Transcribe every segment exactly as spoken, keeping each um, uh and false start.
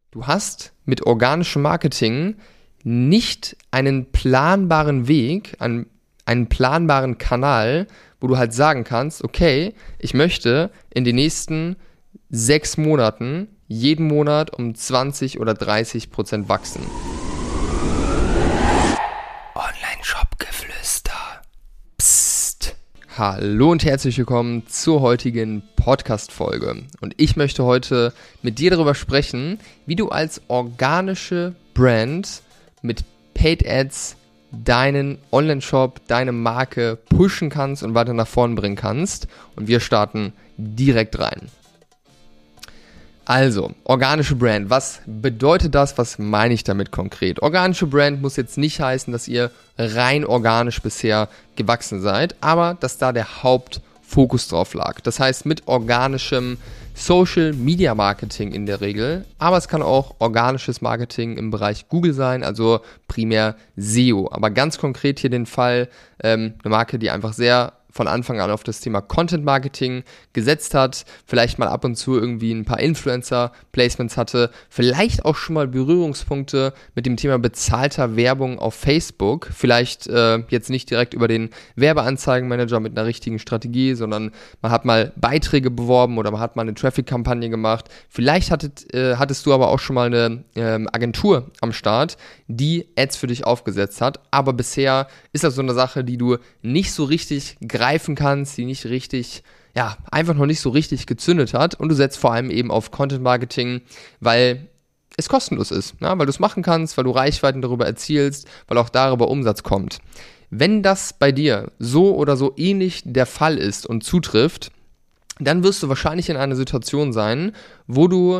Du hast mit organischem Marketing nicht einen planbaren Weg, einen, einen planbaren Kanal, wo du halt sagen kannst, okay, ich möchte in den nächsten sechs Monaten jeden Monat um zwanzig oder dreißig Prozent wachsen. Online-Shop-Geflüster. Psst. Hallo und herzlich willkommen zur heutigen Podcast-Folge. Und ich möchte heute mit dir darüber sprechen, wie du als organische Brand mit Paid Ads deinen Online-Shop, deine Marke pushen kannst und weiter nach vorn bringen kannst. Und wir starten direkt rein. Also, organische Brand, was bedeutet das, was meine ich damit konkret? Organische Brand muss jetzt nicht heißen, dass ihr rein organisch bisher gewachsen seid, aber dass da der Hauptfokus drauf lag. Das heißt, mit organischem Social Media Marketing in der Regel, aber es kann auch organisches Marketing im Bereich Google sein, also primär S E O. Aber ganz konkret hier den Fall, ähm, eine Marke, die einfach sehr von Anfang an auf das Thema Content Marketing gesetzt hat, vielleicht mal ab und zu irgendwie ein paar Influencer-Placements hatte, vielleicht auch schon mal Berührungspunkte mit dem Thema bezahlter Werbung auf Facebook, vielleicht äh, jetzt nicht direkt über den Werbeanzeigenmanager mit einer richtigen Strategie, sondern man hat mal Beiträge beworben oder man hat mal eine Traffic-Kampagne gemacht, vielleicht hattet, äh, hattest du aber auch schon mal eine äh, Agentur am Start, die Ads für dich aufgesetzt hat, aber bisher ist das so eine Sache, die du nicht so richtig greifen kannst, die nicht richtig, ja, einfach noch nicht so richtig gezündet hat und du setzt vor allem eben auf Content Marketing, weil es kostenlos ist, ja, weil du es machen kannst, weil du Reichweiten darüber erzielst, weil auch darüber Umsatz kommt. Wenn das bei dir so oder so ähnlich der Fall ist und zutrifft, dann wirst du wahrscheinlich in einer Situation sein, wo du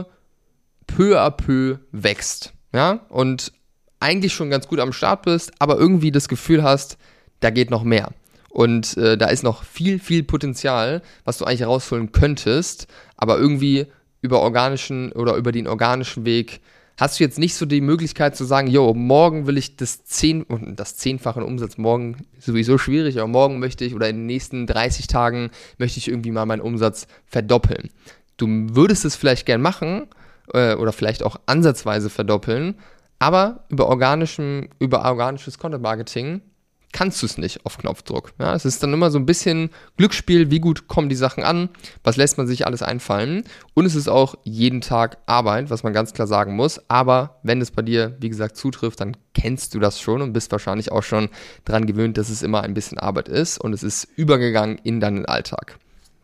peu à peu wächst, ja, und eigentlich schon ganz gut am Start bist, aber irgendwie das Gefühl hast, da geht noch mehr. Und äh, da ist noch viel, viel Potenzial, was du eigentlich herausholen könntest, aber irgendwie über organischen oder über den organischen Weg hast du jetzt nicht so die Möglichkeit zu sagen, jo, morgen will ich das zehn, das zehnfache Umsatz, morgen ist sowieso schwierig, aber morgen möchte ich oder in den nächsten dreißig Tagen möchte ich irgendwie mal meinen Umsatz verdoppeln. Du würdest es vielleicht gern machen äh, oder vielleicht auch ansatzweise verdoppeln, aber über, organischem, über organisches Content-Marketing kannst du es nicht auf Knopfdruck. Ja, es ist dann immer so ein bisschen Glücksspiel, wie gut kommen die Sachen an, was lässt man sich alles einfallen und es ist auch jeden Tag Arbeit, was man ganz klar sagen muss, aber wenn es bei dir, wie gesagt, zutrifft, dann kennst du das schon und bist wahrscheinlich auch schon daran gewöhnt, dass es immer ein bisschen Arbeit ist und es ist übergegangen in deinen Alltag.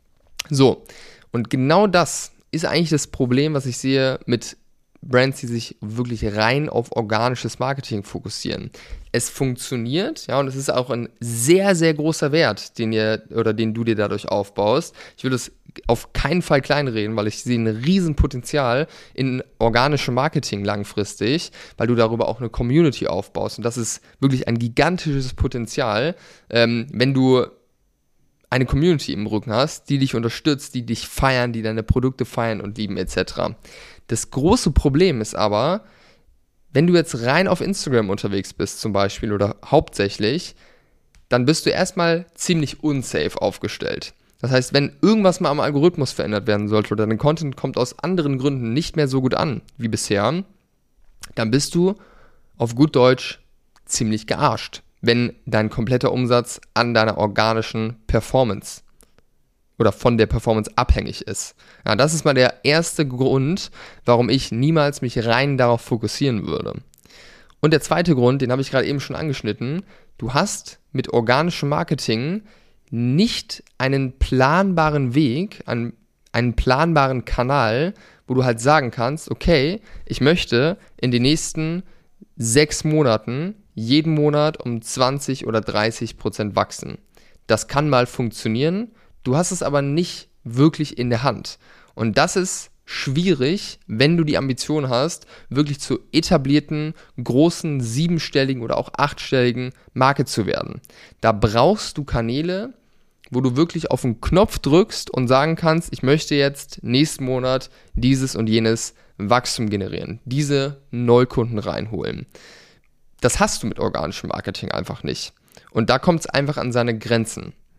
So, und genau das ist eigentlich das Problem, was ich sehe mit Brands, die sich wirklich rein auf organisches Marketing fokussieren. Es funktioniert, ja, und es ist auch ein sehr, sehr großer Wert, den ihr oder den du dir dadurch aufbaust. Ich will es auf keinen Fall kleinreden, weil ich sehe ein Riesenpotenzial in organischem Marketing langfristig, weil du darüber auch eine Community aufbaust. Und das ist wirklich ein gigantisches Potenzial, ähm, wenn du eine Community im Rücken hast, die dich unterstützt, die dich feiern, die deine Produkte feiern und lieben et cetera. Das große Problem ist aber, wenn du jetzt rein auf Instagram unterwegs bist zum Beispiel oder hauptsächlich, dann bist du erstmal ziemlich unsafe aufgestellt. Das heißt, wenn irgendwas mal am Algorithmus verändert werden sollte oder dein Content kommt aus anderen Gründen nicht mehr so gut an wie bisher, dann bist du auf gut Deutsch ziemlich gearscht, wenn dein kompletter Umsatz an deiner organischen Performance oder von der Performance abhängig ist. Ja, das ist mal der erste Grund, warum ich niemals mich rein darauf fokussieren würde. Und der zweite Grund, den habe ich gerade eben schon angeschnitten, du hast mit organischem Marketing nicht einen planbaren Weg, einen, einen planbaren Kanal, wo du halt sagen kannst, okay, ich möchte in den nächsten sechs Monaten jeden Monat um zwanzig oder dreißig Prozent wachsen. Das kann mal funktionieren, du hast es aber nicht wirklich in der Hand. Und das ist schwierig, wenn du die Ambition hast, wirklich zur etablierten, großen, siebenstelligen oder auch achtstelligen Marke zu werden. Da brauchst du Kanäle, wo du wirklich auf den Knopf drückst und sagen kannst, ich möchte jetzt nächsten Monat dieses und jenes Wachstum generieren, diese Neukunden reinholen. Das hast du mit organischem Marketing einfach nicht. Und da kommt es einfach an seine Grenzen.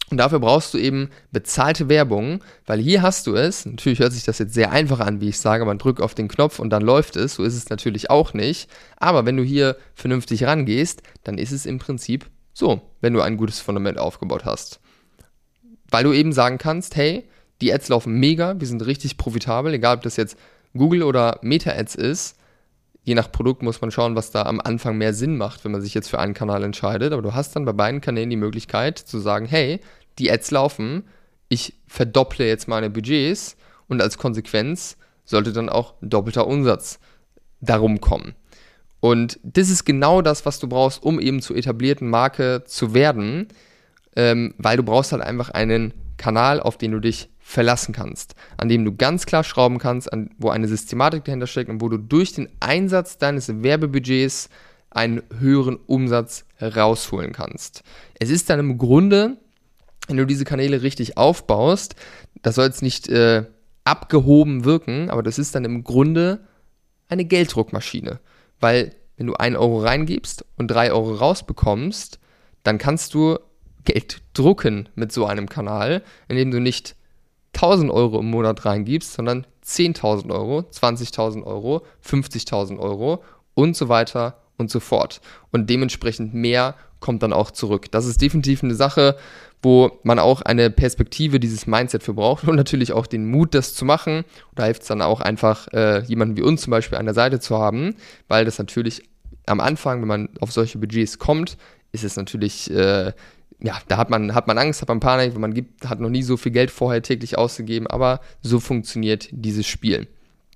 Und dafür brauchst du eben bezahlte Werbung, weil hier hast du es, natürlich hört sich das jetzt sehr einfach an, wie ich sage, man drückt auf den Knopf und dann läuft es, so ist es natürlich auch nicht, aber wenn du hier vernünftig rangehst, dann ist es im Prinzip so, wenn du ein gutes Fundament aufgebaut hast. Weil du eben sagen kannst, hey, die Ads laufen mega, wir sind richtig profitabel, egal ob das jetzt Google oder Meta-Ads ist, je nach Produkt muss man schauen, was da am Anfang mehr Sinn macht, wenn man sich jetzt für einen Kanal entscheidet. Aber du hast dann bei beiden Kanälen die Möglichkeit zu sagen, hey, die Ads laufen, ich verdopple jetzt meine Budgets und als Konsequenz sollte dann auch doppelter Umsatz darum kommen. Und das ist genau das, was du brauchst, um eben zur etablierten Marke zu werden, ähm, weil du brauchst halt einfach einen Kanal, auf den du dich verlassen kannst, an dem du ganz klar schrauben kannst, an, wo eine Systematik dahinter steckt und wo du durch den Einsatz deines Werbebudgets einen höheren Umsatz rausholen kannst. Es ist dann im Grunde, wenn du diese Kanäle richtig aufbaust, das soll jetzt nicht äh, abgehoben wirken, aber das ist dann im Grunde eine Gelddruckmaschine, weil wenn du einen Euro reingibst und drei Euro rausbekommst, dann kannst du Geld drucken mit so einem Kanal, indem du nicht tausend Euro im Monat reingibst, sondern zehntausend Euro, zwanzigtausend Euro, fünfzigtausend Euro und so weiter und so fort. Und dementsprechend mehr kommt dann auch zurück. Das ist definitiv eine Sache, wo man auch eine Perspektive, dieses Mindset für braucht und natürlich auch den Mut, das zu machen. Da hilft es dann auch einfach, äh, jemanden wie uns zum Beispiel an der Seite zu haben, weil das natürlich am Anfang, wenn man auf solche Budgets kommt, ist es natürlich... Äh, Ja, da hat man, hat man Angst, hat man Panik, weil man gibt, hat noch nie so viel Geld vorher täglich ausgegeben, aber so funktioniert dieses Spiel.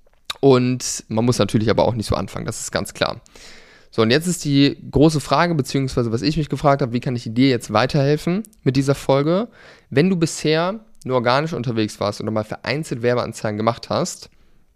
Und man muss natürlich aber auch nicht so anfangen, das ist ganz klar. So, und jetzt ist die große Frage, beziehungsweise was ich mich gefragt habe, wie kann ich dir jetzt weiterhelfen mit dieser Folge? Wenn du bisher nur organisch unterwegs warst oder mal vereinzelt Werbeanzeigen gemacht hast,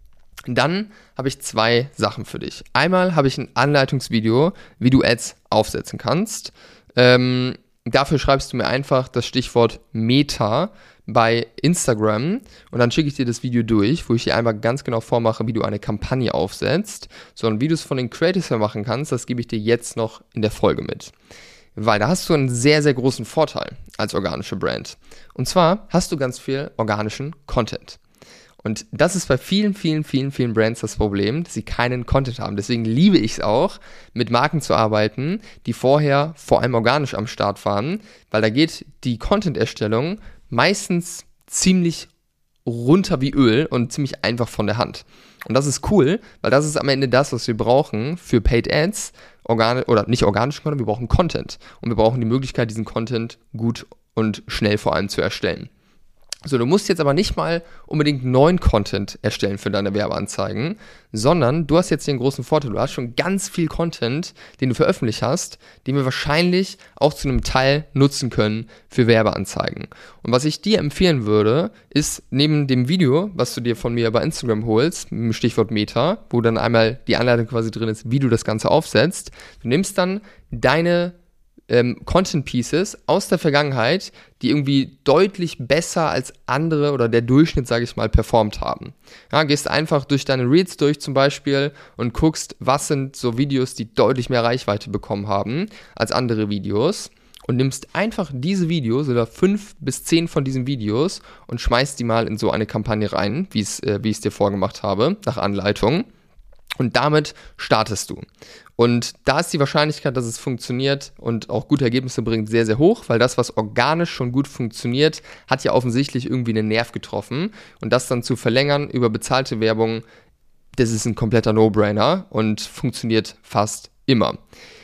dann habe ich zwei Sachen für dich. Einmal habe ich ein Anleitungsvideo, wie du Ads aufsetzen kannst. Ähm, Dafür schreibst du mir einfach das Stichwort Meta bei Instagram und dann schicke ich dir das Video durch, wo ich dir einmal ganz genau vormache, wie du eine Kampagne aufsetzt. So, und wie du es von den Creatives her machen kannst, das gebe ich dir jetzt noch in der Folge mit. Weil da hast du einen sehr, sehr großen Vorteil als organische Brand. Und zwar hast du ganz viel organischen Content. Und das ist bei vielen, vielen, vielen, vielen Brands das Problem, dass sie keinen Content haben. Deswegen liebe ich es auch, mit Marken zu arbeiten, die vorher vor allem organisch am Start waren, weil da geht die Content-Erstellung meistens ziemlich runter wie Öl und ziemlich einfach von der Hand. Und das ist cool, weil das ist am Ende das, was wir brauchen für Paid Ads, organi- oder nicht organischen Content, wir brauchen Content. Und wir brauchen die Möglichkeit, diesen Content gut und schnell vor allem zu erstellen. So, du musst jetzt aber nicht mal unbedingt neuen Content erstellen für deine Werbeanzeigen, sondern du hast jetzt den großen Vorteil, du hast schon ganz viel Content, den du veröffentlicht hast, den wir wahrscheinlich auch zu einem Teil nutzen können für Werbeanzeigen. Und was ich dir empfehlen würde, ist neben dem Video, was du dir von mir bei Instagram holst, mit dem Stichwort Meta, wo dann einmal die Anleitung quasi drin ist, wie du das Ganze aufsetzt, du nimmst dann deine Ähm, Content Pieces aus der Vergangenheit, die irgendwie deutlich besser als andere oder der Durchschnitt, sage ich mal, performt haben. Ja, gehst einfach durch deine Reels durch zum Beispiel und guckst, was sind so Videos, die deutlich mehr Reichweite bekommen haben als andere Videos und nimmst einfach diese Videos oder fünf bis zehn von diesen Videos und schmeißt die mal in so eine Kampagne rein, wie es, äh, wie ich es dir vorgemacht habe, nach Anleitung. Und damit startest du. Und da ist die Wahrscheinlichkeit, dass es funktioniert und auch gute Ergebnisse bringt, sehr, sehr hoch, weil das, was organisch schon gut funktioniert, hat ja offensichtlich irgendwie einen Nerv getroffen. Und das dann zu verlängern über bezahlte Werbung, das ist ein kompletter No-Brainer und funktioniert fast immer.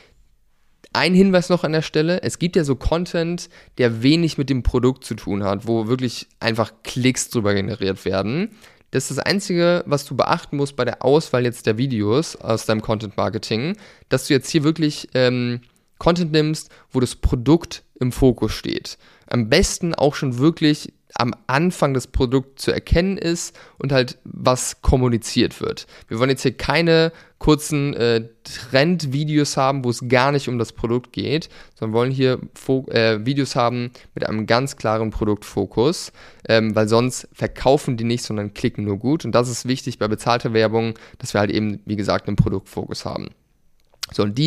Ein Hinweis noch an der Stelle, es gibt ja so Content, der wenig mit dem Produkt zu tun hat, wo wirklich einfach Klicks drüber generiert werden. Das ist das Einzige, was du beachten musst bei der Auswahl jetzt der Videos aus deinem Content-Marketing, dass du jetzt hier wirklich ähm, Content nimmst, wo das Produkt im Fokus steht. Am besten auch schon wirklich am Anfang das Produkt zu erkennen ist und halt was kommuniziert wird. Wir wollen jetzt hier keine kurzen äh, Trendvideos haben, wo es gar nicht um das Produkt geht, sondern wollen hier Fo- äh, Videos haben mit einem ganz klaren Produktfokus, ähm, weil sonst verkaufen die nicht, sondern klicken nur gut. Und das ist wichtig bei bezahlter Werbung, dass wir halt eben, wie gesagt, einen Produktfokus haben. So, und die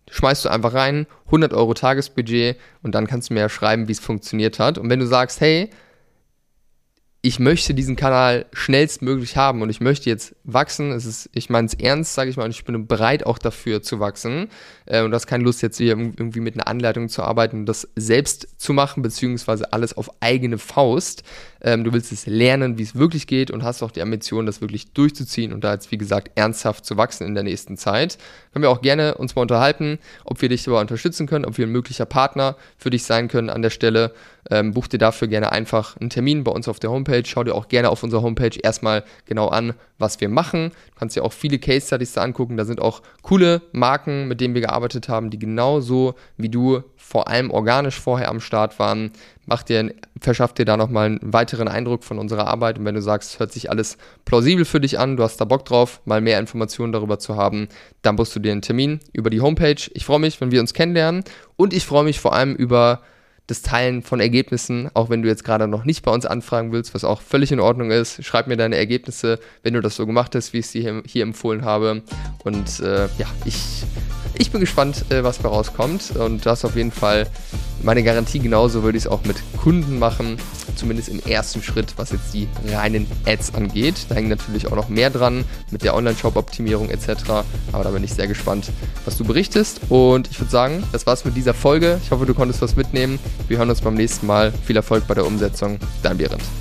schmeißt du einfach rein, hundert Euro Tagesbudget und dann kannst du mir ja schreiben, wie es funktioniert hat. Und wenn du sagst, hey, ich möchte diesen Kanal schnellstmöglich haben und ich möchte jetzt wachsen, es ist, ich meine es ernst, sage ich mal, und ich bin bereit auch dafür zu wachsen äh, und du hast keine Lust jetzt hier irgendwie mit einer Anleitung zu arbeiten und das selbst zu machen, beziehungsweise alles auf eigene Faust. Ähm, du willst es lernen, wie es wirklich geht und hast auch die Ambition, das wirklich durchzuziehen und da jetzt, wie gesagt, ernsthaft zu wachsen in der nächsten Zeit. Können wir auch gerne uns mal unterhalten, ob wir dich dabei unterstützen können, ob wir ein möglicher Partner für dich sein können an der Stelle. Ähm, buch dir dafür gerne einfach einen Termin bei uns auf der Homepage. Schau dir auch gerne auf unserer Homepage erstmal genau an, was wir machen. Du kannst dir auch viele Case Studies da angucken. Da sind auch coole Marken, mit denen wir gearbeitet haben, die genauso wie du vor allem organisch vorher am Start waren. Mach dir, verschaff dir da nochmal einen weiteren Eindruck von unserer Arbeit. Und wenn du sagst, es hört sich alles plausibel für dich an, du hast da Bock drauf, mal mehr Informationen darüber zu haben, dann buchst du dir einen Termin über die Homepage. Ich freue mich, wenn wir uns kennenlernen und ich freue mich vor allem über das Teilen von Ergebnissen, auch wenn du jetzt gerade noch nicht bei uns anfragen willst, was auch völlig in Ordnung ist. Schreib mir deine Ergebnisse, wenn du das so gemacht hast, wie ich es dir hier, hier empfohlen habe. Und äh, ja, ich, ich bin gespannt, äh, was da rauskommt. Und du hast auf jeden Fall meine Garantie, genauso würde ich es auch mit Kunden machen, zumindest im ersten Schritt, was jetzt die reinen Ads angeht. Da hängt natürlich auch noch mehr dran mit der Online-Shop-Optimierung et cetera. Aber da bin ich sehr gespannt, was du berichtest. Und ich würde sagen, das war's mit dieser Folge. Ich hoffe, du konntest was mitnehmen. Wir hören uns beim nächsten Mal. Viel Erfolg bei der Umsetzung. Dein Behrend.